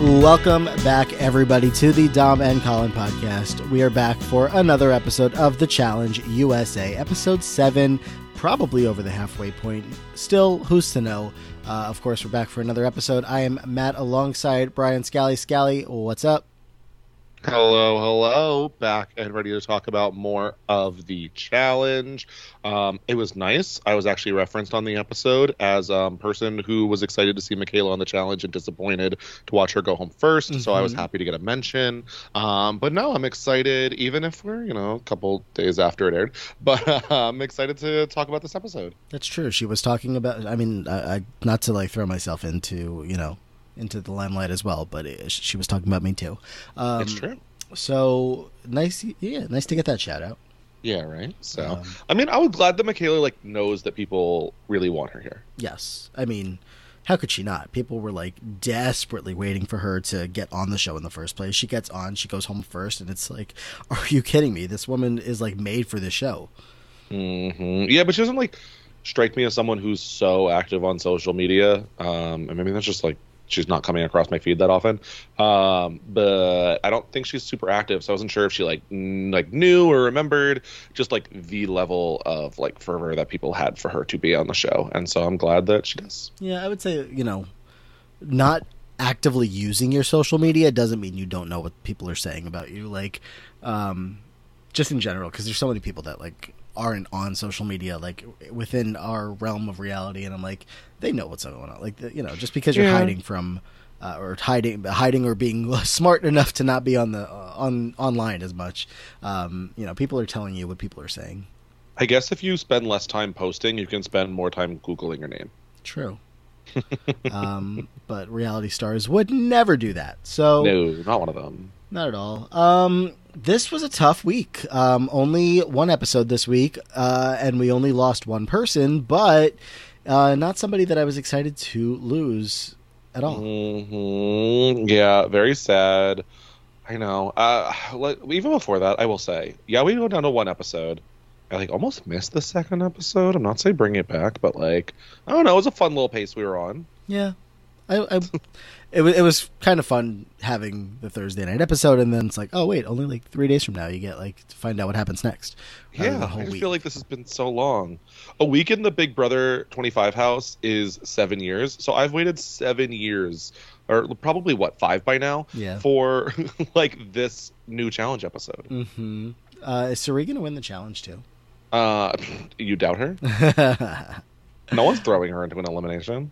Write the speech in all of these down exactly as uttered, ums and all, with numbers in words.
Welcome back, everybody, to the Dom and Colin podcast. We are back for another episode of The Challenge U S A, episode seven, probably over the halfway point. Still, who's to know? Uh, of course, we're back for another episode. I am Matt alongside Brian Scally. Scally, what's up? Hello, hello. Back and ready to talk about more of the challenge. Um, it was nice. I was actually referenced on the episode as a um, person who was excited to see Michaela on the challenge and disappointed to watch her go home first. Mm-hmm. So I was happy to get a mention. Um, but no, I'm excited, even if we're, you know, a couple days after it aired. But uh, I'm excited to talk about this episode. That's true. She was talking about, I mean, I, I not to like throw myself into, you know, into the limelight as well, but it, she was talking about me too. Um, it's true. So nice, yeah, nice to get that shout out. Yeah, right. So, um, I mean, I was glad that Michaela like knows that people really want her here. Yes, I mean, how could she not? People were like desperately waiting for her to get on the show in the first place. She gets on, she goes home first, and it's like, are you kidding me? This woman is like made for this show. Mm-hmm. Yeah, but she doesn't like strike me as someone who's so active on social media. Um, I mean, that's just like. She's not coming across my feed that often, um, but I don't think she's super active. So I wasn't sure if she like n- like knew or remembered just like the level of like fervor that people had for her to be on the show, and so I'm glad that she does. Yeah, I would say, you know, not actively using your social media doesn't mean you don't know what people are saying about you. Like, um, just in general, because there's so many people that like aren't on social media like within our realm of reality, and I'm like, they know what's going on. Like, you know, just because you're yeah. hiding from uh, or hiding hiding or being smart enough to not be on the uh, on online as much, um, you know, people are telling you what people are saying. I guess if you spend less time posting, you can spend more time Googling your name. True. um, but reality stars would never do that. So no, not one of them. Not at all. Um, this was a tough week. Um, only one episode this week, uh, and we only lost one person, but uh, not somebody that I was excited to lose at all. Mm-hmm. Yeah, very sad. I know. Uh, like, even before that, I will say, yeah, we go down to one episode. I like almost missed the second episode. I'm not saying bring it back, but like, I don't know. It was a fun little pace we were on. Yeah. I, I it was it was kind of fun having the Thursday night episode, and then it's like, oh wait, only like three days from now you get like to find out what happens next. Yeah, I just feel like this has been so long. A week in the Big Brother twenty-five house is seven years, so I've waited seven years, or probably what five by now, yeah. for like this new challenge episode. Mm-hmm. Uh, is Cirie gonna win the challenge too? Uh, you doubt her? No one's throwing her into an elimination.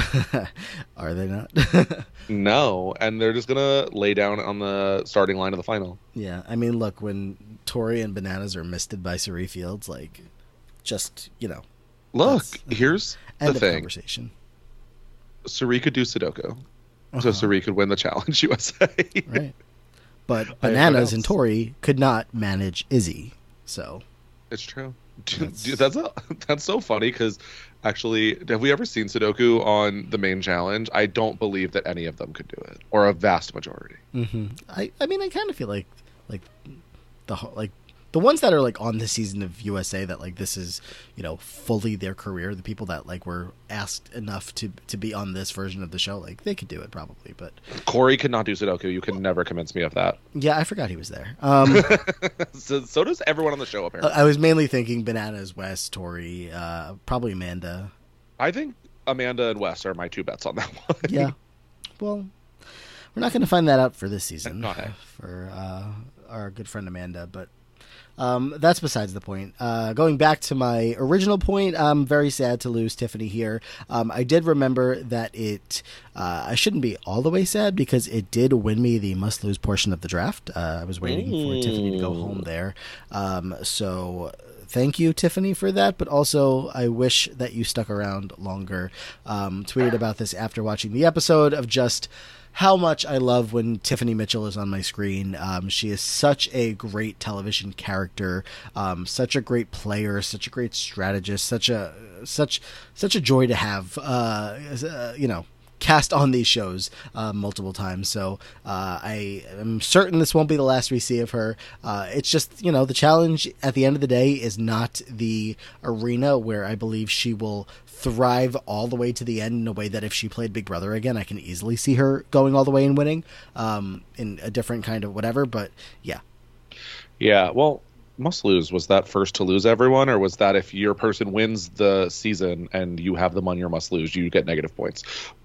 Are they not? No, and they're just gonna lay down on the starting line of the final. Yeah, I mean, look, when Tori and Bananas are misted by Cirie Fields, like, just, you know. Look, here's end the of thing. Conversation. Cirie could do Sudoku, uh-huh. so Cirie could win the challenge U S A. Right, but Bananas and Tori could not manage Izzy, so it's true. That's Dude, that's, a, that's so funny because. Actually, have we ever seen Sudoku on the main challenge? I don't believe that any of them could do it, or a vast majority. Mm-hmm. I, I mean, I kind of feel like, like the like the ones that are like on this season of U S A that like this is, you know, fully their career. The people that like were asked enough to to be on this version of the show, like they could do it probably. But Corey could not do Sudoku. You can never convince me of that. Yeah, I forgot he was there. Um, so, so does everyone on the show apparently. I was mainly thinking Bananas, Wes, Tori, uh, probably Amanda. I think Amanda and Wes are my two bets on that one. Yeah. Well, we're not going to find that out for this season okay. for uh, our good friend Amanda, but. Um, that's besides the point. Uh, going back to my original point, I'm very sad to lose Tiffany here. Um, I did remember that it, uh, I shouldn't be all the way sad because it did win me the must lose portion of the draft. Uh, I was waiting mm. for Tiffany to go home there. Um, so thank you, Tiffany, for that. But also I wish that you stuck around longer. Um, tweeted about this after watching the episode of just how much I love when Tiffany Mitchell is on my screen. Um, she is such a great television character, um, such a great player, such a great strategist, such a such such a joy to have. Uh, uh, you know, cast on these shows uh, multiple times. So uh, I am certain this won't be the last we see of her. Uh, it's just, you know, the challenge at the end of the day is not the arena where I believe she will thrive all the way to the end in a way that if she played Big Brother again, I can easily see her going all the way and winning um, in a different kind of whatever. But yeah. Yeah, well, must lose. Was that first to lose everyone, or was that if your person wins the season and you have them on your must lose, you get negative points?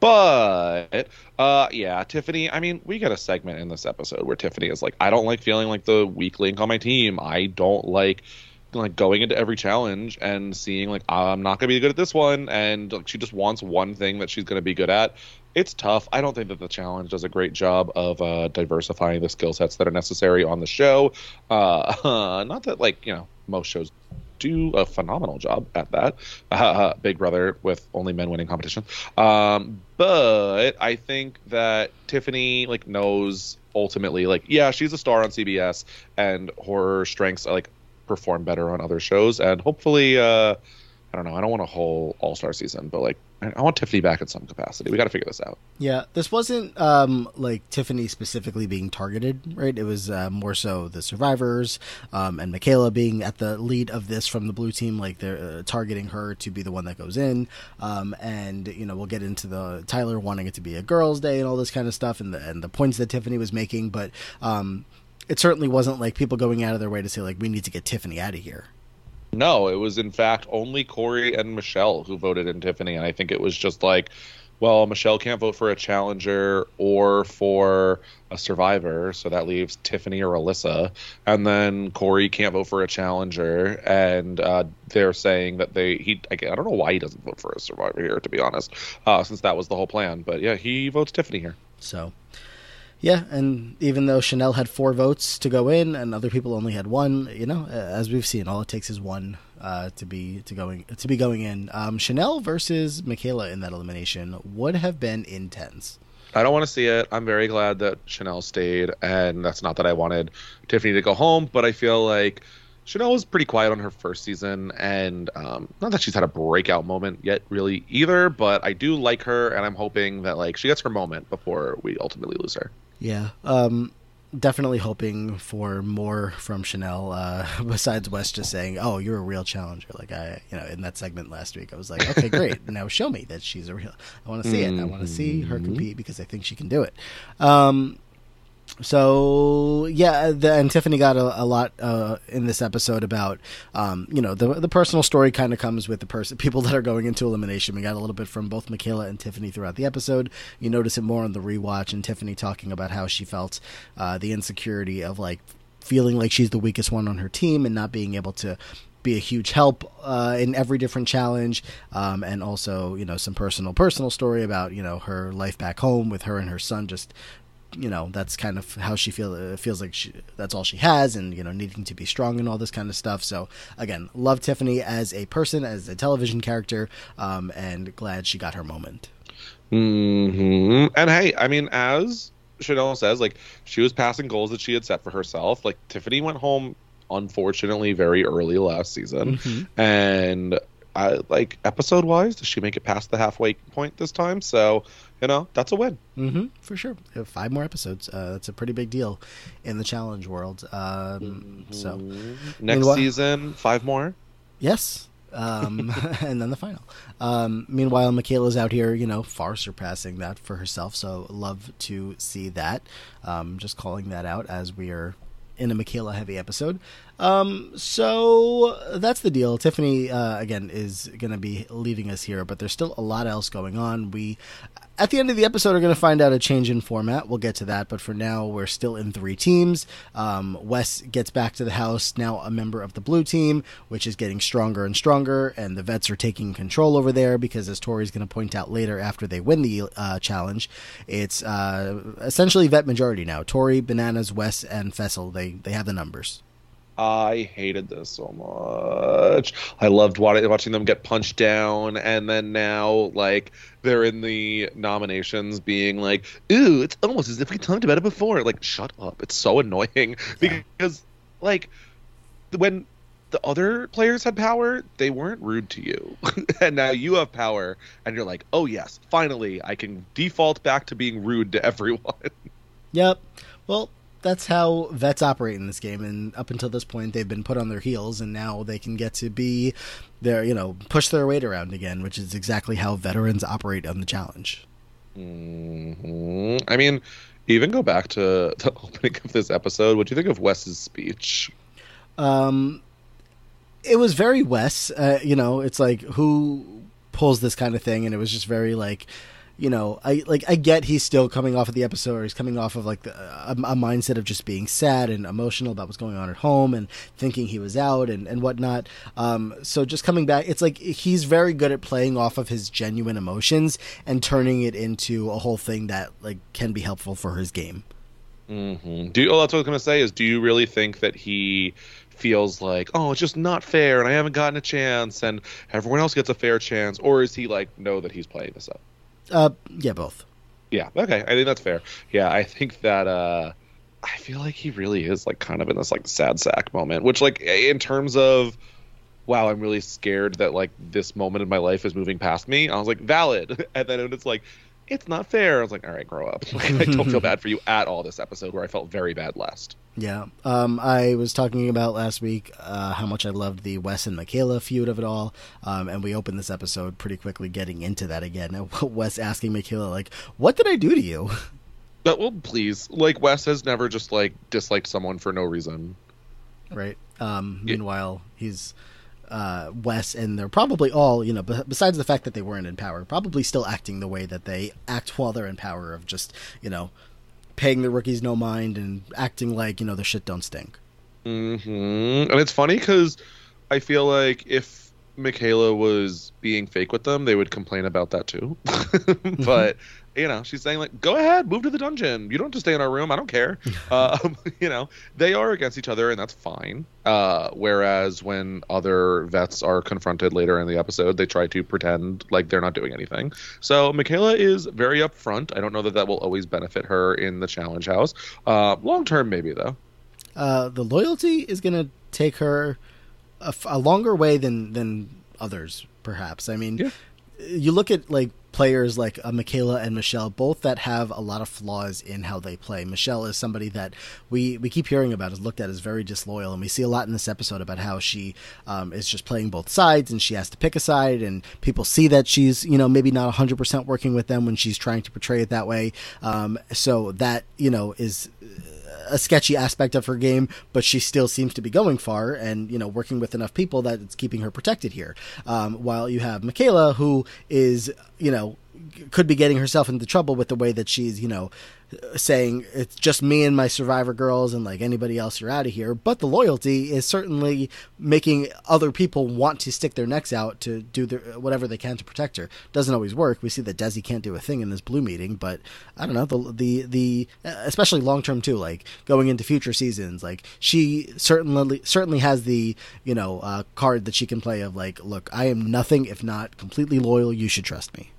But uh, yeah, Tiffany. I mean, we get a segment in this episode where Tiffany is like, I don't like feeling like the weak link on my team. I don't like like going into every challenge and seeing like I'm not gonna be good at this one, and like she just wants one thing that she's gonna be good at. It's tough. I don't think that the challenge does a great job of uh, diversifying the skill sets that are necessary on the show. Uh, uh, not that, like, you know, most shows do a phenomenal job at that. Uh, Big Brother with only men winning competition. Um, but I think that Tiffany, like, knows ultimately, like, yeah, she's a star on C B S, and her strengths, like, perform better on other shows. And hopefully, uh, I don't know, I don't want a whole all-star season, but, like, I want Tiffany back in some capacity. We got to figure this out. Yeah, this wasn't um, like Tiffany specifically being targeted, right? It was uh, more so the survivors um, and Michaela being at the lead of this from the blue team. Like they're uh, targeting her to be the one that goes in. Um, and, you know, we'll get into the Tyler wanting it to be a girls' day and all this kind of stuff and the, and the points that Tiffany was making. But um, it certainly wasn't like people going out of their way to say, like, we need to get Tiffany out of here. No, it was in fact only Corey and Michelle who voted in Tiffany, and I think it was just like, well, Michelle can't vote for a challenger or for a survivor, so that leaves Tiffany or Alyssa, and then Corey can't vote for a challenger, and uh, they're saying that they he I don't know why he doesn't vote for a survivor here, to be honest, uh, since that was the whole plan, but yeah, he votes Tiffany here. So. Yeah, and even though Chanel had four votes to go in and other people only had one, you know, as we've seen, all it takes is one uh, to be to going to be going in. Um, Chanel versus Michaela in that elimination would have been intense. I don't want to see it. I'm very glad that Chanel stayed, and that's not that I wanted Tiffany to go home, but I feel like Chanel was pretty quiet on her first season, and um, not that she's had a breakout moment yet really either, but I do like her, and I'm hoping that like she gets her moment before we ultimately lose her. Yeah, um, definitely hoping for more from Chanel. Uh, besides Wes just saying, "Oh, you're a real challenger." Like I, you know, in that segment last week, I was like, "Okay, great. Now show me that she's a real." I want to see it. I want to see her compete because I think she can do it. Um, So yeah, the, and Tiffany got a, a lot uh, in this episode about um, you know the the personal story kind of comes with the person people that are going into elimination. We got a little bit from both Michaela and Tiffany throughout the episode. You notice it more on the rewatch, and Tiffany talking about how she felt uh, the insecurity of like feeling like she's the weakest one on her team and not being able to be a huge help uh, in every different challenge, um, and also you know some personal personal story about you know her life back home with her and her son just. You know, that's kind of how she feel, uh, feels like she, that's all she has and, you know, needing to be strong and all this kind of stuff. So, again, love Tiffany as a person, as a television character, um, and glad she got her moment. Mm-hmm. And, hey, I mean, as Chanel says, like, she was passing goals that she had set for herself. Like, Tiffany went home, unfortunately, very early last season. Mm-hmm. And, I, like, episode-wise, does she make it past the halfway point this time? So... You know, that's a win. Mm-hmm, for sure. Five more episodes. Uh, that's a pretty big deal in the challenge world. Um, mm-hmm. So next meanwhile, season, five more. Yes. Um, and then the final. Um, meanwhile, Michaela's out here, you know, far surpassing that for herself. So love to see that. Um, just calling that out as we are in a Michaela heavy episode. Um, so that's the deal. Tiffany, uh, again, is going to be leaving us here, but there's still a lot else going on. We, at the end of the episode, are going to find out a change in format. We'll get to that, but for now, we're still in three teams. Um, Wes gets back to the house, now a member of the blue team, which is getting stronger and stronger, and the vets are taking control over there because, as Tori's going to point out later after they win the uh, challenge, it's uh, essentially vet majority now. Tori, Bananas, Wes, and Fessel, they, they have the numbers. I hated this so much. I loved watching them get punched down, and then now, like, they're in the nominations being like, ooh, it's almost as if we talked about it before. Like, shut up. It's so annoying. Yeah. Because, like, when the other players had power, they weren't rude to you. And now you have power, and you're like, oh, yes, finally, I can default back to being rude to everyone. Yep. Well, that's how vets operate in this game, and up until this point, they've been put on their heels, and now they can get to be their, you know, push their weight around again, which is exactly how veterans operate on the challenge. Mm-hmm. I mean, even go back to the opening of this episode. What do you think of Wes's speech? Um, it was very Wes. Uh, you know, it's like, who pulls this kind of thing? And it was just very like, you know, I like I get he's still coming off of the episode, or he's coming off of like the, a, a mindset of just being sad and emotional about what's going on at home and thinking he was out and, and whatnot. Um, so just coming back, it's like he's very good at playing off of his genuine emotions and turning it into a whole thing that like can be helpful for his game. Mm-hmm. Do you, oh, that's what I was going to say is, do you really think that he feels like, oh, it's just not fair and I haven't gotten a chance and everyone else gets a fair chance? Or is he like, know that he's playing this up? Uh, yeah, both. Yeah, okay. I think that's fair. Yeah, I think that uh, I feel like he really is like kind of in this like sad sack moment, which like in terms of, wow, I'm really scared that like this moment in my life is moving past me. I was like, valid. And then it's like, it's not fair. I was like, all right, grow up. Like, I don't feel bad for you at all this episode, where I felt very bad last. Yeah. Um, I was talking about last week uh, how much I loved the Wes and Michaela feud of it all. Um, and we opened this episode pretty quickly getting into that again. Wes asking Michaela, like, what did I do to you? But, well, please. Like, Wes has never just, like, disliked someone for no reason. Right. Um, yeah. Meanwhile, he's... Uh, Wes, and they're probably all, you know, b- besides the fact that they weren't in power, probably still acting the way that they act while they're in power, of just, you know, paying the rookies no mind and acting like, you know, their shit don't stink. Mm-hmm. And it's funny because I feel like if Michaela was being fake with them, they would complain about that too. But you know, she's saying like, go ahead, move to the dungeon. You don't have to stay in our room. I don't care. um, you know, they are against each other, and that's fine. Uh, whereas when other vets are confronted later in the episode, they try to pretend like they're not doing anything. So Michaela is very upfront. I don't know that that will always benefit her in the challenge house. Uh, long term, maybe though. Uh, the loyalty is going to take her a, f- a longer way than than others, perhaps. I mean, yeah. You look at like players like uh, Michaela and Michelle, both that have a lot of flaws in how they play. Michelle is somebody that we, we keep hearing about is looked at as very disloyal, and we see a lot in this episode about how she um, is just playing both sides, and she has to pick a side, and people see that she's, you know, maybe not one hundred percent working with them when she's trying to portray it that way. Um, so that, you know, is a sketchy aspect of her game, but she still seems to be going far and, you know, working with enough people that it's keeping her protected here. Um, while you have Michaela, who is, you know, could be getting herself into trouble with the way that she's, you know, saying it's just me and my survivor girls and like anybody else, you're out of here. But the loyalty is certainly making other people want to stick their necks out to do their, whatever they can to protect her. Doesn't always work. We see that Desi can't do a thing in this blue meeting, but I don't know, the the the especially long term too, like going into future seasons, like she certainly certainly has the, you know, uh, card that she can play of like, look, I am nothing if not completely loyal. You should trust me.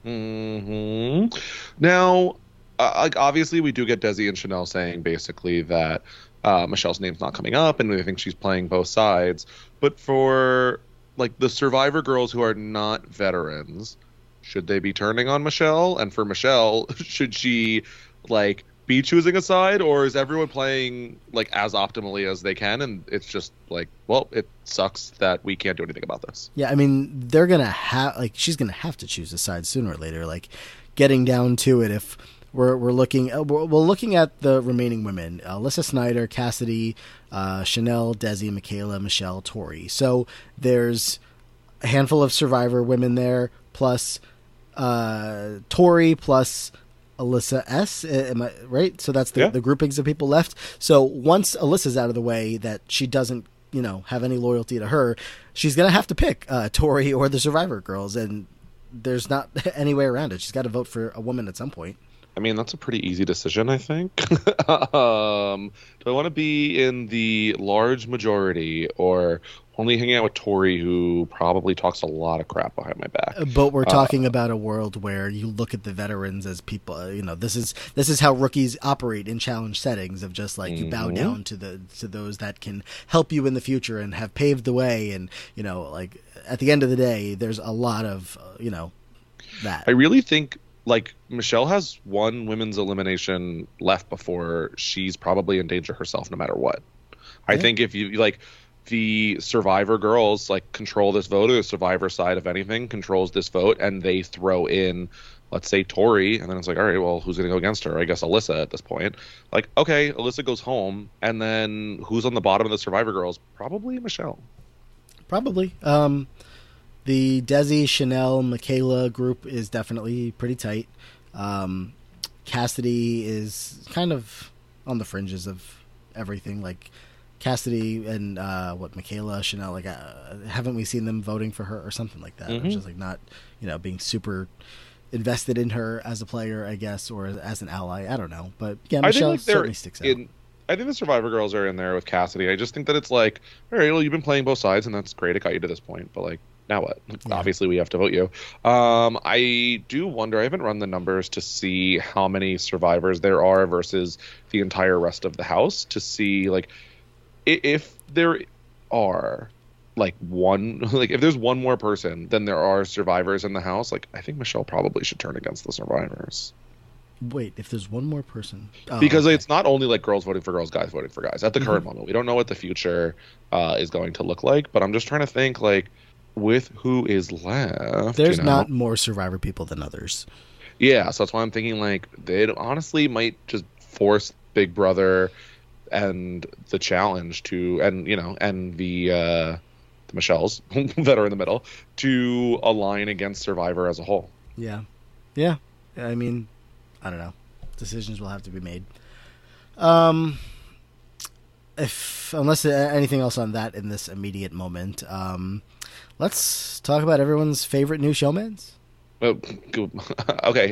Mm-hmm. Now, uh, like obviously, we do get Desi and Chanel saying basically that uh, Michelle's name's not coming up, and we think she's playing both sides. But for like the Survivor girls who are not veterans, should they be turning on Michelle? And for Michelle, should she like be choosing a side, or is everyone playing like as optimally as they can, and it's just like, well, it sucks that we can't do anything about this? Yeah, I mean, they're gonna have like she's gonna have to choose a side sooner or later. Like, getting down to it, if we're we're looking uh, we're, we're looking at the remaining women: Alyssa Snyder, Cassidy, uh, Chanel, Desi, Michaela, Michelle, Tori. So there's a handful of Survivor women there, plus uh, Tori, plus Alyssa S. Am I right? So that's the, yeah. the groupings of people left. So once Alyssa's out of the way, that she doesn't, you know, have any loyalty to her, she's gonna have to pick uh, Tori or the Survivor girls, and there's not any way around it. She's got to vote for a woman at some point. I mean, that's a pretty easy decision, I think. um, do I want to be in the large majority or only hanging out with Tori, who probably talks a lot of crap behind my back? But we're Uh, talking about a world where you look at the veterans as people. uh, You know, this is this is how rookies operate in challenge settings. Of just like you bow Mhm. down to the to those that can help you in the future and have paved the way. And you know, like at the end of the day, there's a lot of uh, you know that. I really think like Michelle has one women's elimination left before she's probably in danger herself, no matter what. I Yeah. think if you like the Survivor girls like control this vote, or the Survivor side of anything controls this vote, and they throw in, let's say, Tori, and then it's like, all right, well, who's going to go against her? I guess Alyssa at this point. Like, okay, Alyssa goes home, and then who's on the bottom of the Survivor girls? Probably Michelle. Probably. Um, the Desi, Chanel, Michaela group is definitely pretty tight. Um, Cassidy is kind of on the fringes of everything. Like Cassidy and uh, what Michaela, Chanel, like uh, haven't we seen them voting for her or something like that? Mhm. Or just like not, you know, being super invested in her as a player, I guess, or as an ally. I don't know, but yeah, I think Michelle like they're certainly sticks out. in. I think the Survivor girls are in there with Cassidy. I just think that it's like, all right, well, you've been playing both sides, and that's great. It got you to this point, but like, now what? Yeah. Obviously, we have to vote you. Um, I do wonder. I haven't run the numbers to see how many survivors there are versus the entire rest of the house to see like i- if there are like one, like if there's one more person than there are survivors in the house. Like, I think Michelle probably should turn against the survivors. Wait, if there's one more person, oh, Because okay. it's not only like girls voting for girls, guys voting for guys. At the current moment, we don't know what the future uh, is going to look like. But I'm just trying to think, like, with who is left. There's you know? not more Survivor people than others. Yeah, so that's why I'm thinking, like, they honestly might just force Big Brother and the challenge to, and you know, and the uh, the Michelles that are in the middle to align against Survivor as a whole. Yeah, yeah. I mean, I don't know. Decisions will have to be made. Um, if unless anything else on that in this immediate moment, um, let's talk about everyone's favorite new showmans. Oh, go- okay.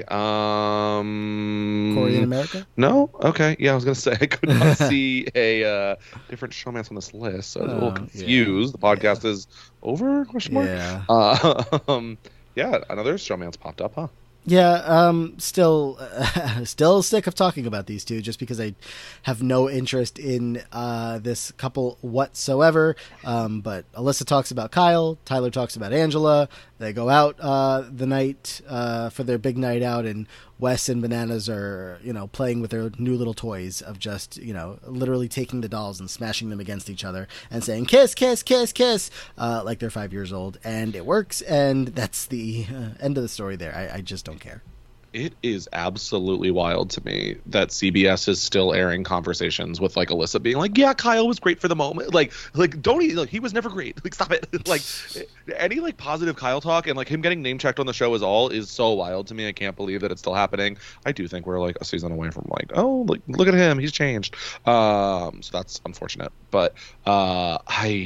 Um, Corey in America. No? Okay. Yeah, I was going to say I could not see a uh, different showmance on this list. So I was a little Oh, confused. yeah. The podcast is over? Question mark? Yeah. Uh, um, yeah, another showmance popped up, huh? Yeah, um, still, uh, still sick of talking about these two, just because I have no interest in uh, this couple whatsoever. Um, but Alyssa talks about Kyle, Tyler talks about Angela. They go out uh, the night uh, for their big night out, and Wes and Bananas are, you know, playing with their new little toys of just, you know, literally taking the dolls and smashing them against each other and saying kiss, kiss, kiss, kiss, uh, like they're five years old, and it works, and that's the uh, end of the story there. I, I just don't care. It is absolutely wild to me that C B S is still airing conversations with like Alyssa being like, "Yeah, Kyle was great for the moment." Like, like don't he? Like, he was never great. Like, stop it. Like, any like positive Kyle talk and like him getting name checked on the show is all is so wild to me. I can't believe that it's still happening. I do think we're like a season away from like, oh, like look at him, he's changed. Um, so that's unfortunate. But uh,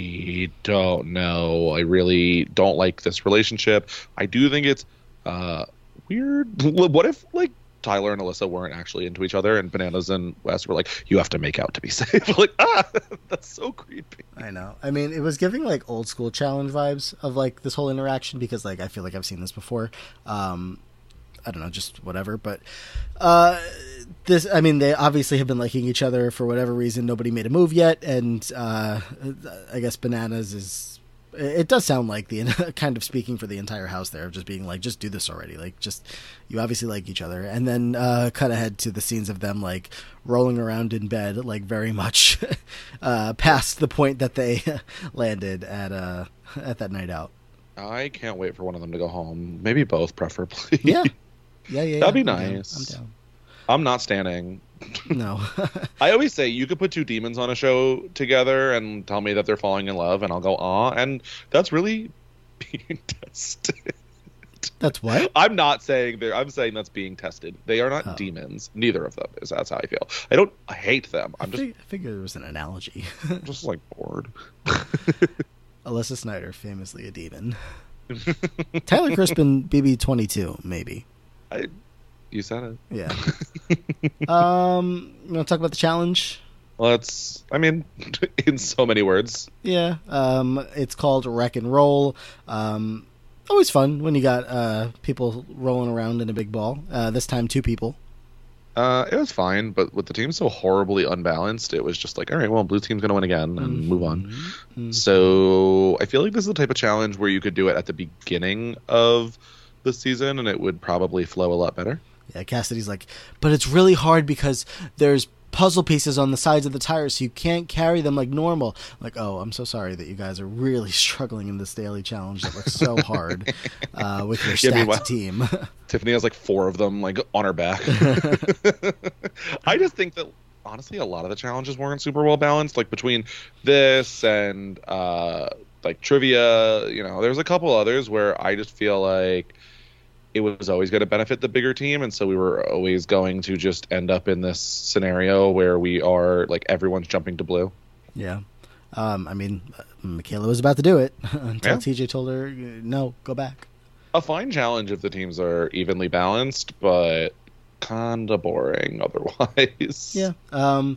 I don't know. I really don't like this relationship. I do think it's uh. weird. What if like Tyler and Alyssa weren't actually into each other, and Bananas and Wes were like, "You have to make out to be safe." Like, ah, that's so creepy. I know. I mean, it was giving like old school challenge vibes of like this whole interaction, because like I feel like I've seen this before. Um, I don't know, just whatever. But uh, this, I mean, they obviously have been liking each other for whatever reason. Nobody made a move yet, and uh, I guess Bananas is. It does sound like the kind of speaking for the entire house there, of just being like, just do this already. Like, just, you obviously like each other. And then uh, cut ahead to the scenes of them like rolling around in bed, like very much uh, past the point that they landed at uh, at that night out. I can't wait for one of them to go home. Maybe both, preferably. Yeah, yeah, yeah. That'd be yeah. I'm down. nice. I'm down. I'm not standing. No. I always say you could put two demons on a show together and tell me that they're falling in love, and I'll go, "Aw," and that's really being tested. That's what? I'm not saying they're. I'm saying that's being tested. They are not Oh. demons. Neither of them is. That's how I feel. I don't I hate them. I'm I, just fig- I figured it was an analogy. just like bored. Alyssa Snyder, famously a demon. Tyler Crispin, B B twenty-two, maybe. I You said it. Yeah. um, you want to talk about the challenge? Let's, I mean, in so many words. Yeah. Um, it's called Wreck and Roll. Um, always fun when you got uh, people rolling around in a big ball. Uh, this time, two people. Uh, it was fine, but with the team so horribly unbalanced, it was just like, all right, well, blue team's going to win again and mm-hmm. move on. Mm-hmm. So I feel like this is the type of challenge where you could do it at the beginning of the season and it would probably flow a lot better. Yeah, Cassidy's like, but it's really hard because there's puzzle pieces on the sides of the tires, so you can't carry them like normal. I'm like, oh, I'm so sorry that you guys are really struggling in this daily challenge that looks so hard uh, with your stacked yeah, team. Tiffany has like four of them like on her back. I just think that honestly, a lot of the challenges weren't super well balanced. Like between this and uh, like trivia, you know, there's a couple others where I just feel like it was always going to benefit the bigger team, and so we were always going to just end up in this scenario where we are like everyone's jumping to blue. Yeah, um, I mean, Michaela was about to do it until yeah. T J told her, "No, go back." A fine challenge if the teams are evenly balanced, but kinda boring otherwise. Yeah, um,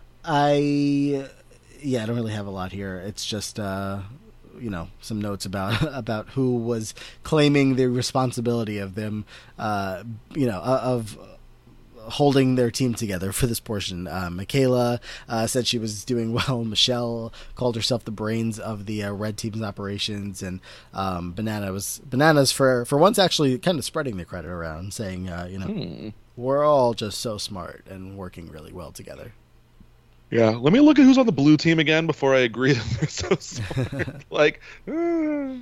I yeah, I don't really have a lot here. It's just. Uh, you know, some notes about about who was claiming the responsibility of them, uh, you know, of holding their team together for this portion. Uh, Michaela uh, said she was doing well. Michelle called herself the brains of the uh, red team's operations, and um, Banana was bananas for for once actually kind of spreading the credit around, saying, uh, you know, hmm. we're all just so smart and working really well together. Yeah, let me look at who's on the blue team again before I agree that they're so smart. like, uh, um,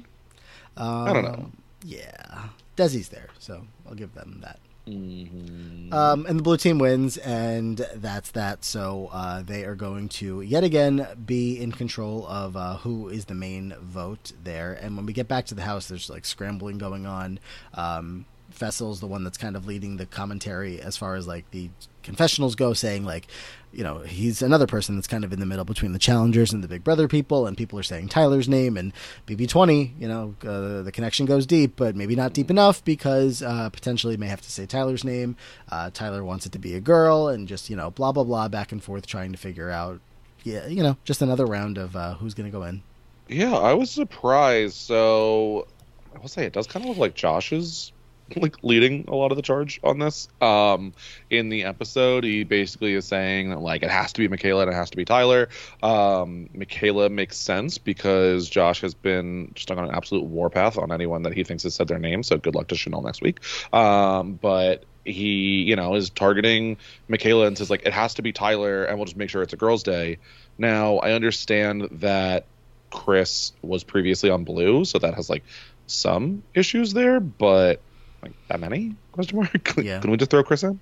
I don't know. Yeah, Desi's there, so I'll give them that. Mm-hmm. Um, and the blue team wins, and that's that. So uh, they are going to yet again be in control of uh, who is the main vote there. And when we get back to the house, there's like scrambling going on. Um, Fessel's the one that's kind of leading the commentary as far as like the confessionals go, saying like, you know, he's another person that's kind of in the middle between the challengers and the Big Brother people, and people are saying Tyler's name and B B twenty, you know, uh, the connection goes deep, but maybe not deep enough because uh, potentially may have to say Tyler's name. Uh, Tyler wants it to be a girl, and just, you know, blah, blah, blah, back and forth trying to figure out, yeah, you know, just another round of uh, who's going to go in. Yeah, I was surprised. So I will say it does kind of look like Josh's like leading a lot of the charge on this. Um, in the episode, he basically is saying that like it has to be Michaela and it has to be Tyler. Um, Michaela makes sense because Josh has been stuck on an absolute warpath on anyone that he thinks has said their name. So good luck to Chanel next week. Um, but he, you know, is targeting Michaela and says like it has to be Tyler, and we'll just make sure it's a girls' day. Now I understand that Chris was previously on blue, so that has like some issues there, but. Like, that many? Question mark? Yeah. Can we just throw Chris in?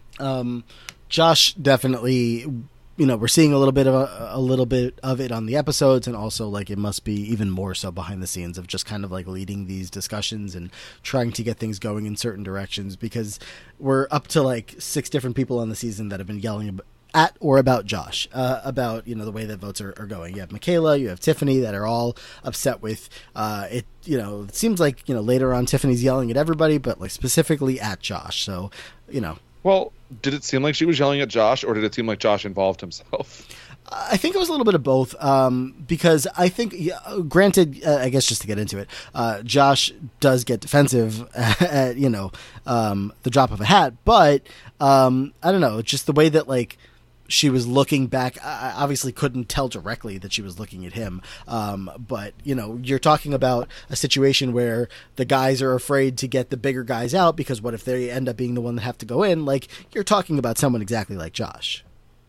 Um, Josh definitely, you know, we're seeing a little bit of a, a little bit of it on the episodes, and also like it must be even more so behind the scenes of just kind of like leading these discussions and trying to get things going in certain directions, because we're up to like six different people on the season that have been yelling about at or about Josh, uh, about, you know, the way that votes are, are going. You have Michaela, you have Tiffany that are all upset with uh, it. You know, it seems like, you know, later on Tiffany's yelling at everybody, but like specifically at Josh. So, you know. Well, did it seem like she was yelling at Josh, or did it seem like Josh involved himself? I think it was a little bit of both, um, because I think, yeah, granted, uh, I guess just to get into it, uh, Josh does get defensive at, you know, um, the drop of a hat, but um, I don't know, just the way that like she was looking back. I obviously couldn't tell directly that she was looking at him. Um, but, you know, you're talking about a situation where the guys are afraid to get the bigger guys out because what if they end up being the one that have to go in? Like, you're talking about someone exactly like Josh.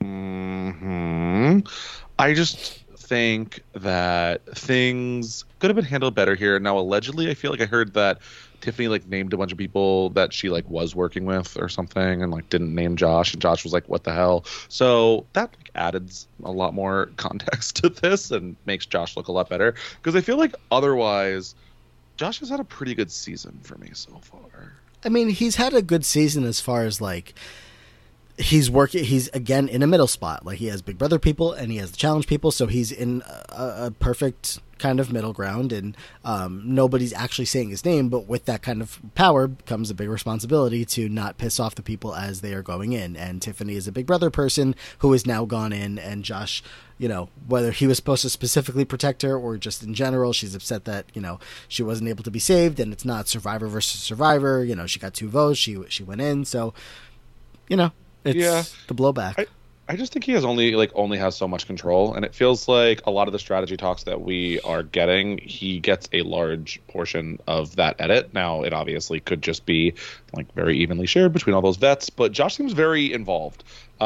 Hmm. I just think that things could have been handled better here. Now, allegedly, I feel like I heard that Tiffany like named a bunch of people that she like was working with or something, and like didn't name Josh, and Josh was like, what the hell? So that like added a lot more context to this and makes Josh look a lot better, because I feel like otherwise Josh has had a pretty good season for me so far. I mean, he's had a good season as far as like he's working, he's again in a middle spot. Like he has Big Brother people and he has the challenge people, so he's in a, a perfect kind of middle ground, and um, nobody's actually saying his name, but with that kind of power comes a big responsibility to not piss off the people as they are going in. And Tiffany is a Big Brother person who has now gone in, and Josh, you know, whether he was supposed to specifically protect her or just in general, she's upset that, you know, she wasn't able to be saved, and it's not Survivor versus Survivor. You know, she got two votes, she she went in, so, you know, it's Yeah. the blowback. I- I just think he has only like only has so much control, and it feels like a lot of the strategy talks that we are getting, he gets a large portion of that edit. Now, it obviously could just be like very evenly shared between all those vets, but Josh seems very involved.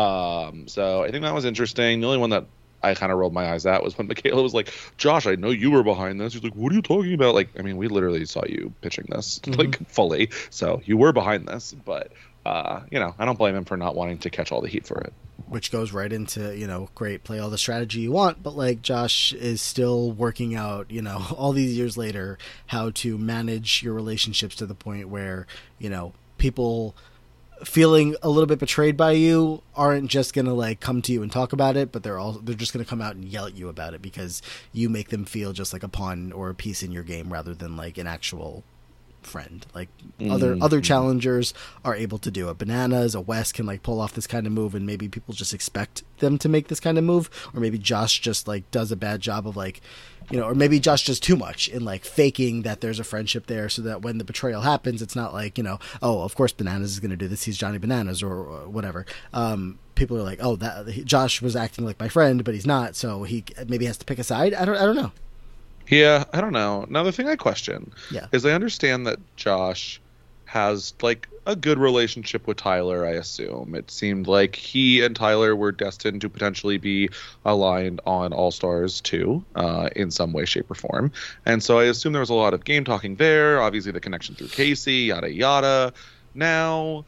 Um, so I think that was interesting. The only one that I kind of rolled my eyes at was when Michaela was like, "Josh, I know you were behind this." He's like, "What are you talking about?" Like, I mean, we literally saw you pitching this Mm-hmm. like fully, so you were behind this, but. Uh, you know, I don't blame him for not wanting to catch all the heat for it. Which goes right into, you know, great, play all the strategy you want, but like Josh is still working out, you know, all these years later, how to manage your relationships to the point where, you know, people feeling a little bit betrayed by you aren't just going to like come to you and talk about it, but they're all, they're just going to come out and yell at you about it because you make them feel just like a pawn or a piece in your game rather than like an actual friend. Like other Mm-hmm. other challengers are able to do it. Bananas, a West can like pull off this kind of move, and maybe people just expect them to make this kind of move, or maybe Josh just like does a bad job of like, you know, or maybe Josh does too much in like faking that there's a friendship there, so that when the betrayal happens, it's not like, you know, oh, of course Bananas is going to do this, he's Johnny Bananas, or, or whatever. Um, people are like, oh, that Josh was acting like my friend, but he's not, so he maybe has to pick a side. I don't, I don't know. Yeah, I don't know. Now, the thing I question Yeah. is I understand that Josh has, like, a good relationship with Tyler, I assume. It seemed like he and Tyler were destined to potentially be aligned on All-Stars two, uh, in some way, shape, or form. And so I assume there was a lot of game talking there, obviously the connection through Casey, yada, yada. Now,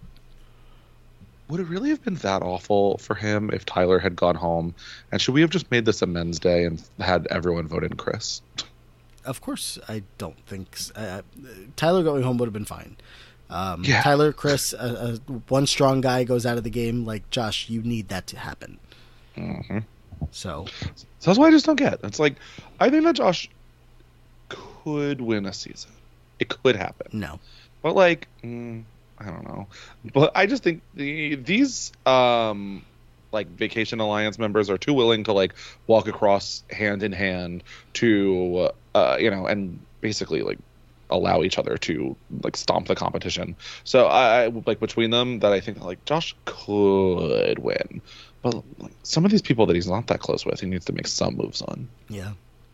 would it really have been that awful for him if Tyler had gone home? And should we have just made this a men's day and had everyone vote in Chris? Of course, I don't think s- uh, Tyler going home would have been fine. Um, Yeah. Tyler, Chris, uh, uh, one strong guy goes out of the game. Like Josh, you need that to happen. Mm-hmm. So So that's why I just don't get. It's like, I think that Josh could win a season. It could happen. no, But, like, mm, I don't know. But I just think the, these, um, like, Vacation Alliance members are too willing to, like, walk across hand in hand to, uh, you know, and basically, like, allow each other to, like, stomp the competition. So, I, I like, between them, that I think, like, Josh could win. But, like, some of these people that he's not that close with, he needs to make some moves on. yeah.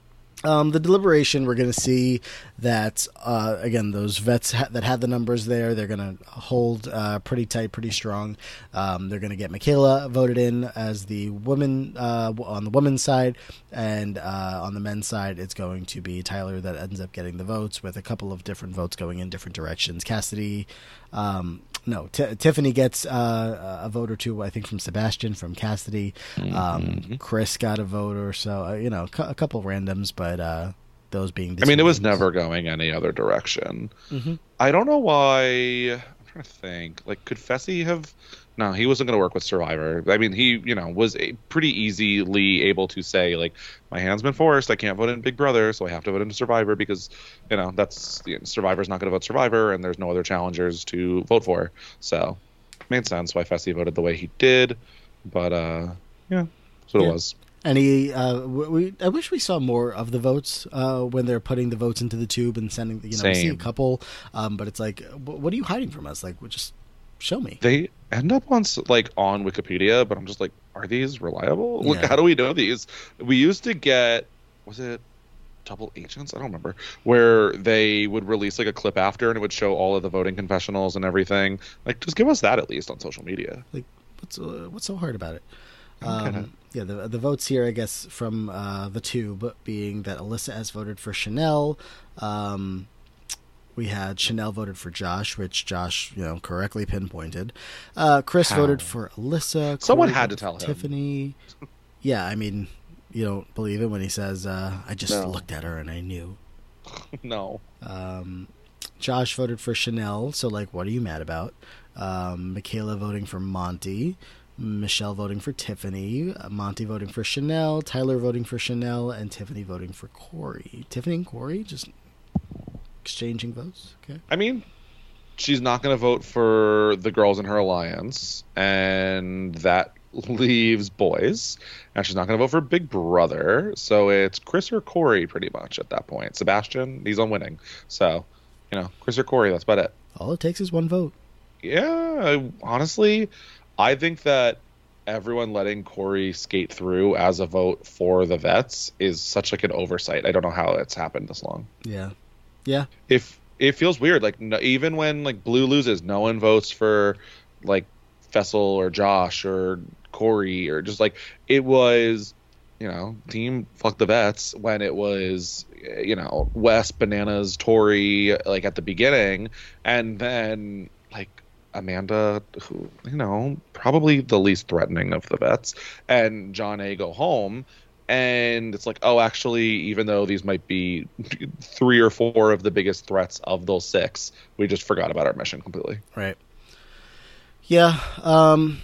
Um, the deliberation, we're going to see that, uh, again, those vets ha- that had the numbers there, they're going to hold uh, pretty tight, pretty strong. Um, they're going to get Michaela voted in as the woman uh, on the women's side, and uh, on the men's side, it's going to be Tyler that ends up getting the votes, with a couple of different votes going in different directions. Cassidy, um, no, T- Tiffany gets uh, a vote or two, I think, from Sebastian, from Cassidy. Um, Chris got a vote or so, uh, you know, cu- a couple randoms, but uh, those being the I mean, two it was ones. never going any other direction. Mhm. I don't know why. I'm trying to think. Like, could Fessy have? No, he wasn't going to work with Survivor. I mean, he, you know, was a, pretty easily able to say, like, my hand's been forced. I can't vote in Big Brother, so I have to vote into Survivor because, you know, that's you know, Survivor's not going to vote Survivor, and there's no other challengers to vote for. So, it made sense why Fessy voted the way he did. But, uh, yeah, that's what Yeah. it was. And he, uh, w- we, I wish we saw more of the votes uh, when they're putting the votes into the tube and sending, you know, we see a Same. couple, um, but it's like, wh- what are you hiding from us? Like, well, just show me. They end up on s- like on Wikipedia, but I'm just like, are these reliable? Like, Yeah. how do we know these? We used to get, was it Double Agents? I don't remember, where they would release like a clip after, and it would show all of the voting confessionals and everything. Like, just give us that at least on social media. Like, what's uh, what's so hard about it? I don't get it. Um, yeah, the the votes here, I guess, from uh, the tube being that Alyssa has voted for Chanel. Um, we had Chanel voted for Josh, which Josh, you know, correctly pinpointed. Uh, Chris How? voted for Alyssa. Someone Corey had to voted tell for him. Tiffany. Yeah, I mean, you don't believe it when he says, uh, "I just No. looked at her and I knew." No. Um, Josh voted for Chanel, so like, what are you mad about? Um, Michaela voting for Monty. Michelle voting for Tiffany, Monty voting for Chanel, Tyler voting for Chanel, and Tiffany voting for Corey. Tiffany and Corey just exchanging votes. Okay. I mean, she's not going to vote for the girls in her alliance, and that leaves boys. And she's not going to vote for Big Brother, so it's Chris or Corey pretty much at that point. Sebastian, he's on winning. So, you know, Chris or Corey, that's about it. All it takes is one vote. Yeah, honestly, I think that everyone letting Corey skate through as a vote for the vets is such like an oversight. I don't know how it's happened this long. Yeah. Yeah. If it feels weird, like no, even when like Blue loses, no one votes for like Fessel or Josh or Corey or just like it was, you know, team fuck the vets when it was, you know, Wes, Bananas, Tori like at the beginning, and then like Amanda, who, you know, probably the least threatening of the vets, and John A go home. And it's like, oh, actually, even though these might be three or four of the biggest threats of those six, we just forgot about our mission completely. Right. Yeah. Um,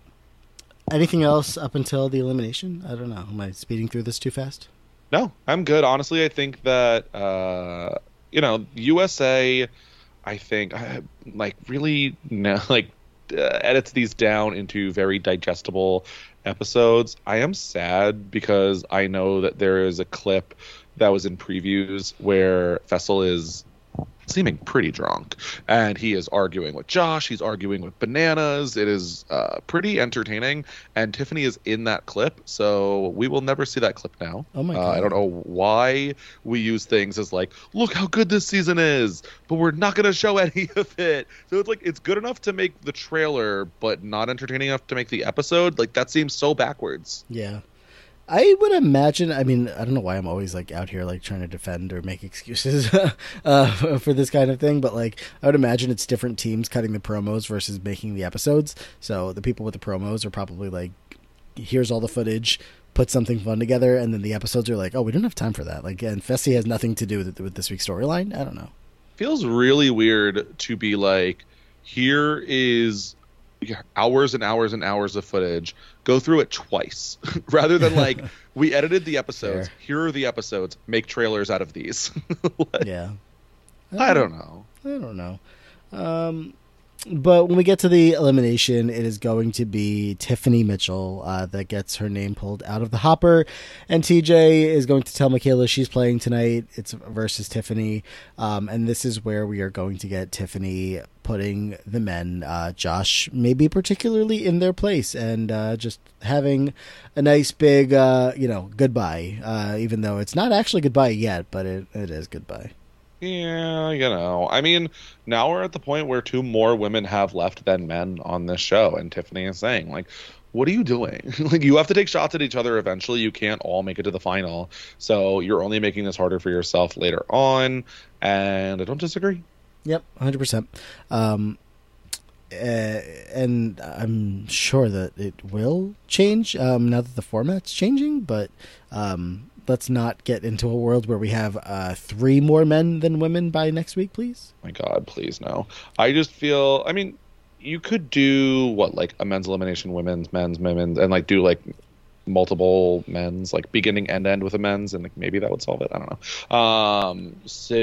anything else up until the elimination? I don't know. Am I speeding through this too fast? No, I'm good. Honestly, I think that, uh, you know, U S A... I think, uh, like, really, no, like, uh, edits these down into very digestible episodes. I am sad because I know that there is a clip that was in previews where Fessel is seeming pretty drunk, and he is arguing with Josh. He's arguing with Bananas. It is uh, pretty entertaining, and Tiffany is in that clip, so we will never see that clip now. Oh my uh, God. I don't know why we use things as like, look how good this season is, but we're not going to show any of it. So it's like, it's good enough to make the trailer, but not entertaining enough to make the episode. Like, that seems so backwards. Yeah. I would imagine, I mean, I don't know why I'm always like out here like trying to defend or make excuses uh, for this kind of thing, but like I would imagine it's different teams cutting the promos versus making the episodes. So the people with the promos are probably like, here's all the footage, put something fun together, and then the episodes are like, oh, we don't have time for that. Like, and Fessy has nothing to do with, with this week's storyline. I don't know. Feels really weird to be like, here is hours and hours and hours of footage, go through it twice rather than like, we edited the episodes, Fair. Here are the episodes, make trailers out of these. Like, Yeah. I don't know. I don't know. Um, but when we get to the elimination, it is going to be Tiffany Mitchell uh, that gets her name pulled out of the hopper. And T J is going to tell Michaela she's playing tonight. It's versus Tiffany. Um, and this is where we are going to get Tiffany putting the men, uh, Josh, maybe particularly in their place, and uh, just having a nice big, uh, you know, goodbye, uh, even though it's not actually goodbye yet, but it, it is goodbye. Yeah, you know, I mean, now we're at the point where two more women have left than men on this show, and Tiffany is saying, like, what are you doing? Like, you have to take shots at each other eventually. You can't all make it to the final, so you're only making this harder for yourself later on, and I don't disagree. Yep, one hundred percent. Um, uh, and I'm sure that it will change um, now that the format's changing, but um, let's not get into a world where we have uh, three more men than women by next week, please. My God, please no. I just feel, I mean, you could do, what, like a men's elimination, women's, men's, women's, and like do like multiple men's, like beginning and end with a men's, and like maybe that would solve it. I don't know. Um,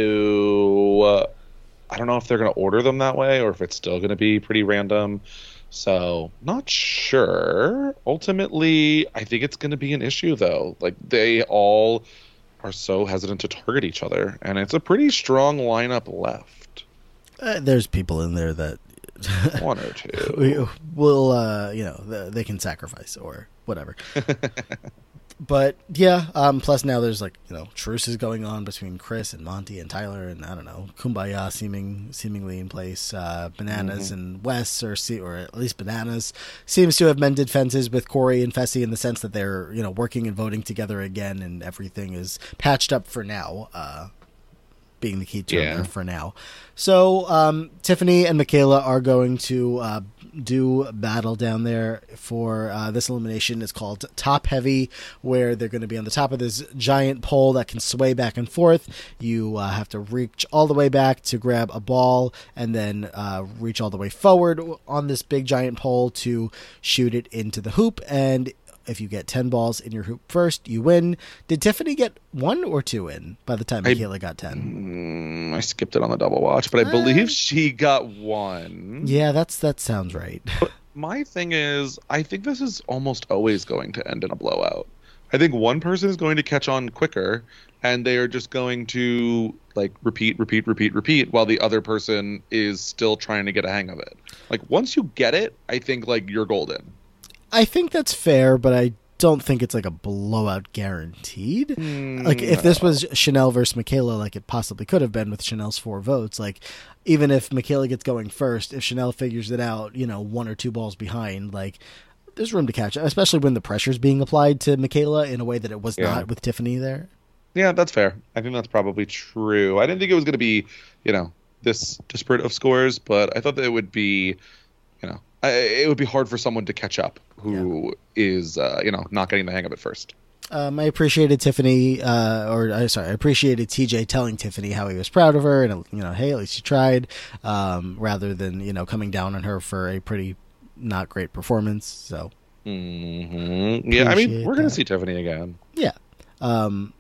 so... Uh, I don't know if they're going to order them that way or if it's still going to be pretty random. So, not sure. Ultimately, I think it's going to be an issue, though. Like, they all are so hesitant to target each other, and it's a pretty strong lineup left. Uh, there's people in there that One or two. will, uh, you know, they can sacrifice or whatever. But yeah, um, plus now there's like, you know, truces going on between Chris and Monty and Tyler, and I don't know, Kumbaya seeming seemingly in place. Uh, Bananas mm-hmm. and Wes, or see, or at least Bananas, seems to have mended fences with Corey and Fessy in the sense that they're, you know, working and voting together again, and everything is patched up for now. Uh, being the key term Yeah. there for now. So um, Tiffany and Michaela are going to uh, do battle down there for uh, this elimination. It's called Top Heavy, where they're going to be on the top of this giant pole that can sway back and forth. You uh, have to reach all the way back to grab a ball, and then uh, reach all the way forward on this big giant pole to shoot it into the hoop. And if you get ten balls in your hoop first, you win. Did Tiffany get one or two in by the time I- Michaela got ten? Mm, I skipped it on the double watch, but I Uh, believe she got one. Yeah, that's that sounds right. My thing is, I think this is almost always going to end in a blowout. I think one person is going to catch on quicker, and they are just going to like repeat, repeat, repeat, repeat, while the other person is still trying to get a hang of it. Like once you get it, I think like you're golden. I think that's fair, but I don't think it's like a blowout guaranteed. Mm, Like if this was Chanel versus Michaela, like it possibly could have been with Chanel's four votes, like even if Michaela gets going first, if Chanel figures it out, you know, one or two balls behind, like there's room to catch up, especially when the pressure's being applied to Michaela in a way that it was Yeah. not with Tiffany there. Yeah, that's fair. I think that's probably true. I didn't think it was going to be, you know, this disparate of scores, but I thought that it would be, you know, I, it would be hard for someone to catch up who is, uh, you know, not getting the hang of it first. Um, I appreciated Tiffany, uh, or uh, sorry, I appreciated T J telling Tiffany how he was proud of her, and you know, hey, at least you tried, um, rather than you know coming down on her for a pretty not great performance. So Mm-hmm. Yeah, I mean, Appreciate we're going that. to see Tiffany again. yeah, um,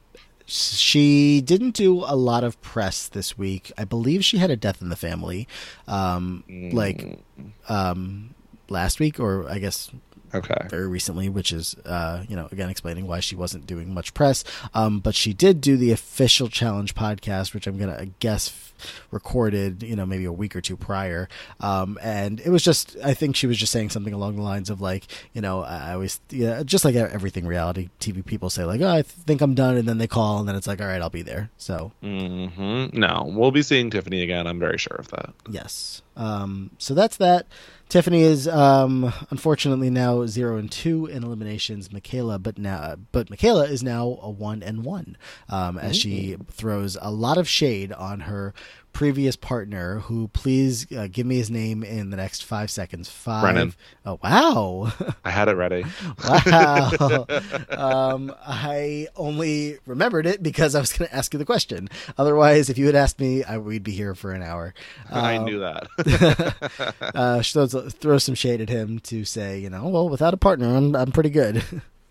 she didn't do a lot of press this week. I believe she had a death in the family, um, like um, last week, or I guess Okay. very recently, which is, uh, you know, again, explaining why she wasn't doing much press. Um, but she did do the official challenge podcast, which I'm going to guess f- recorded, you know, maybe a week or two prior. Um, and it was just, I think she was just saying something along the lines of like, you know, I always, yeah, just like everything reality T V people say, like, oh, I think I'm done. And then they call and then it's like, all right, I'll be there. So, Mm-hmm. No, we'll be seeing Tiffany again. I'm very sure of that. yes. Um, so that's that. Tiffany is um, unfortunately now zero and two in eliminations. Michaela, but now, but Michaela is now a one and one um, as she throws a lot of shade on her previous partner. Who, please uh, give me his name in the next five seconds. Five. Brennan. Oh wow, I had it ready. wow. um, I only remembered it because I was going to ask you the question. Otherwise, if you had asked me, I, we'd be here for an hour. I Um, knew that. uh, she throws, throws some shade at him to say, you know, well, without a partner, I'm I'm pretty good.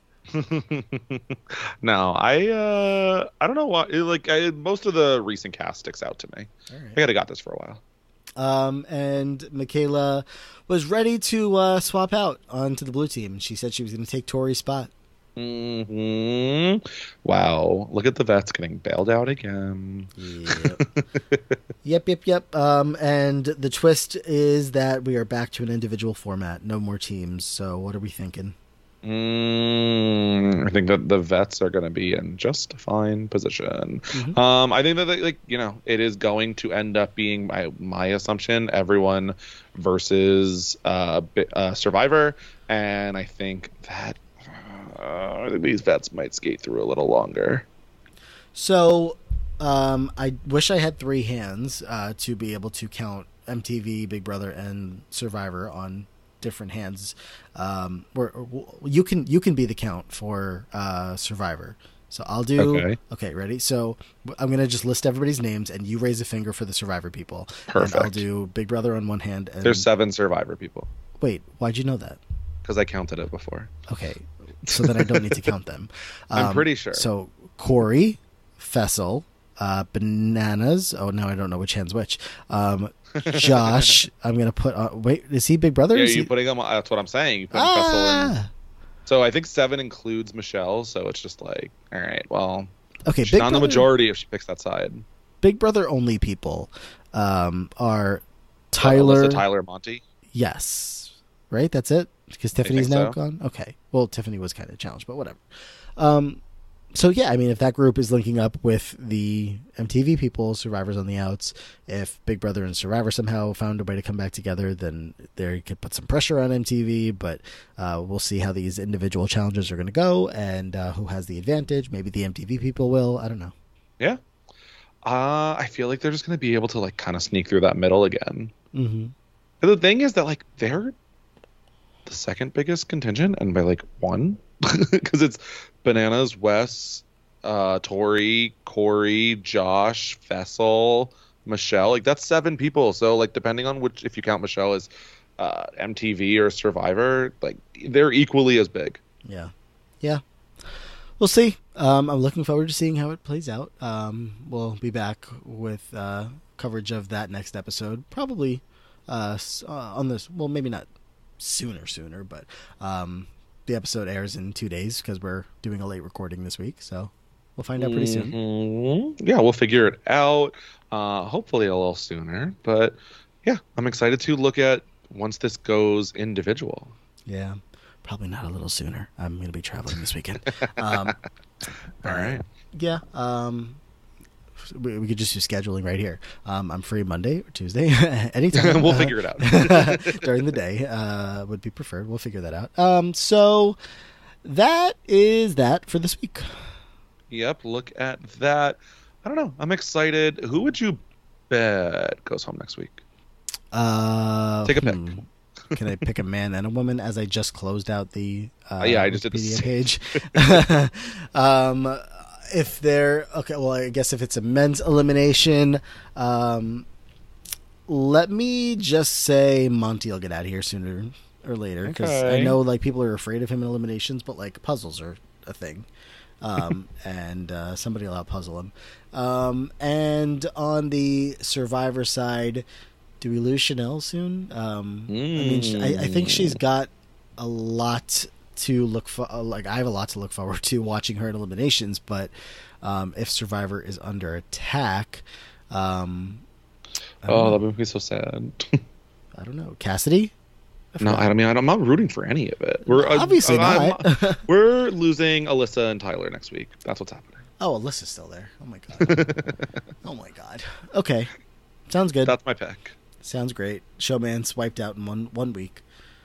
No, I uh, I don't know why. it, Like I, most of the recent cast sticks out to me. All I right. think I got this for a while. Um, and Michaela was ready to uh, swap out onto the blue team. She said she was going to take Tori's spot. Hmm. Wow! Look at the vets getting bailed out again. Yep. yep, yep, yep. Um, and the twist is that we are back to an individual format, no more teams. So, what are we thinking? Mm, I think that the vets are going to be in just a fine position. Mhm. Um, I think that they, like you know, it is going to end up being my my assumption everyone versus uh, bi- uh Survivor, and I think that uh, I think these vets might skate through a little longer. So, um, I wish I had three hands uh, to be able to count M T V, Big Brother, and Survivor on different hands. Um, where or you can you can be the count for uh, Survivor. So I'll do. Okay. Okay, ready? So I'm gonna just list everybody's names, and you raise a finger for the Survivor people. And I'll Perfect. do Big Brother on one hand. And There's seven Survivor people wait, why'd you know that? because I counted it before. Okay, so then I don't need to count them. I'm Um, pretty sure. So Corey, Fessel, uh, Bananas. Oh, now I don't know which hand's which. Um, Josh, I'm gonna put. Uh, wait, is he Big Brother? Yeah, Is you he- putting them. That's what I'm saying. You put Fessel in. ah! So I think seven includes Michelle. So it's just like, all right, well, Okay, she's Big not in the Brother, majority if she picks that side. Big Brother only people um, are Tyler, Tyler. Tyler, Monty. Yes, right. That's it. Because Tiffany's think now so. gone. Okay. Well, Tiffany was kind of challenged, but whatever. Um, so yeah, I mean, if that group is linking up with the M T V people, Survivors on the outs, if Big Brother and Survivor somehow found a way to come back together, then they could put some pressure on M T V. But uh, we'll see how these individual challenges are going to go and uh, who has the advantage. Maybe the M T V people will. I don't know. Yeah. Uh, I feel like they're just going to be able to like kind of sneak through that middle again. Mm-hmm. But the thing is that like they're the second biggest contingent, and by like one, because it's Bananas, Wes, uh, Tori, Corey, Josh, Fessel, Michelle. Like that's seven people. So like depending on which, if you count Michelle as uh, M T V or Survivor, like they're equally as big. Yeah, yeah. We'll see. Um, I'm looking forward to seeing how it plays out. Um, we'll be back with uh, coverage of that next episode, probably uh, s- uh, on this. Well, maybe not sooner, sooner, but um, the episode airs in two days because we're doing a late recording this week. So we'll find out pretty soon. Mm-hmm. Yeah, we'll figure it out. Uh, hopefully a little sooner. But yeah, I'm excited to look at once this goes individual. Yeah. Probably not a little sooner. I'm going to be traveling this weekend. Um, All right. Yeah. Um, we, we could just do scheduling right here. Um, I'm free Monday or Tuesday. Anytime. We'll uh, figure it out. during the day uh, would be preferred. We'll figure that out. Um, so that is that for this week. Yep. Look at that. I don't know. I'm excited. Who would you bet goes home next week? Uh, Take a pick. hmm. Can I pick a man and a woman as I just closed out the uh, Uh, yeah, I just did the Wikipedia page? um, if they're okay, well, I guess if it's a men's elimination, um, let me just say Monty will get out of here sooner or later because Okay. I know like people are afraid of him in eliminations, but like puzzles are a thing. um, and uh, somebody will out puzzle him. Um, and on the Survivor side, do we lose Chanel soon? Um, Mm. I mean, sh- I, I think she's got a lot to look for. Like, I have a lot to look forward to watching her in eliminations. But um, if Survivor is under attack, um, I don't Oh, know. that would be so sad. I don't know. Cassidy? I No, forgot. I mean I'm not rooting for any of it. We're uh, Obviously I'm- not. We're losing Alyssa and Tyler next week. That's what's happening. Oh, Alyssa's still there. Oh my god. Oh my god. Okay, sounds good. That's my pick. Sounds great. Showman's wiped out in one one week.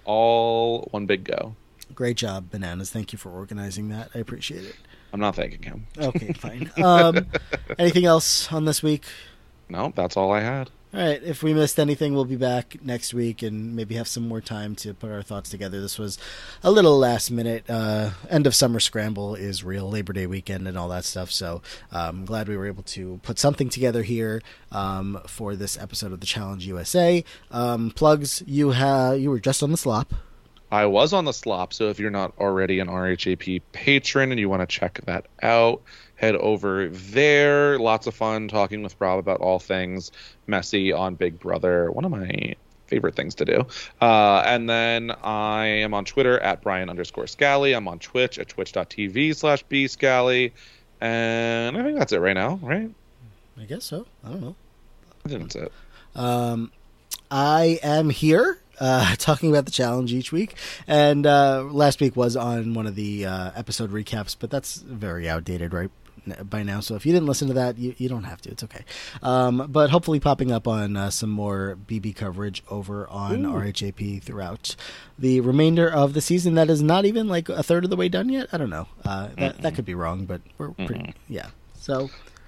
All one big go. Great job, Bananas. Thank you for organizing that. I appreciate it. I'm not thanking him. Okay, fine. Um, anything else on this week? No, that's all I had. All right. If we missed anything, we'll be back next week and maybe have some more time to put our thoughts together. This was a little last minute. Uh, end of summer scramble is real, Labor Day weekend and all that stuff. So I'm um, glad we were able to put something together here um, for this episode of the Challenge U S A. Um, plugs, you ha- you were just on the slop. I was on the slop, so if you're not already an R H A P patron and you want to check that out, head over there. Lots of fun talking with Rob about all things messy on Big Brother. One of my favorite things to do. Uh, and then I am on Twitter at Brian underscore Scally. I'm on Twitch at twitch.tv slash B Scally. And I think that's it right now, right? I guess so. I don't know. I think that's it. Um, I am here uh, talking about the challenge each week, and uh, last week was on one of the uh, episode recaps, but that's very outdated right by now. So if you didn't listen to that, you, you don't have to. It's okay. Um, but hopefully popping up on uh, some more B B coverage over on Ooh. R H A P throughout the remainder of the season. That is not even like a third of the way done yet. I don't know. Uh, that that could be wrong, but we're pretty yeah. So.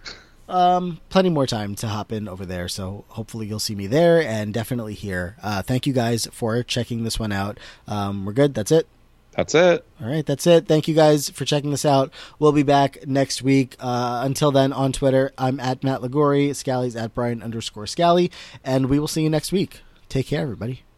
Um, plenty more time to hop in over there, so hopefully you'll see me there and definitely here. Uh, thank you guys for checking this one out. Um, we're good. That's it. That's it. All right, that's it. Thank you guys for checking this out. We'll be back next week. Uh, until then, on Twitter, I'm at Matt Ligori. Scally's at Brian underscore Scally, and we will see you next week. Take care, everybody.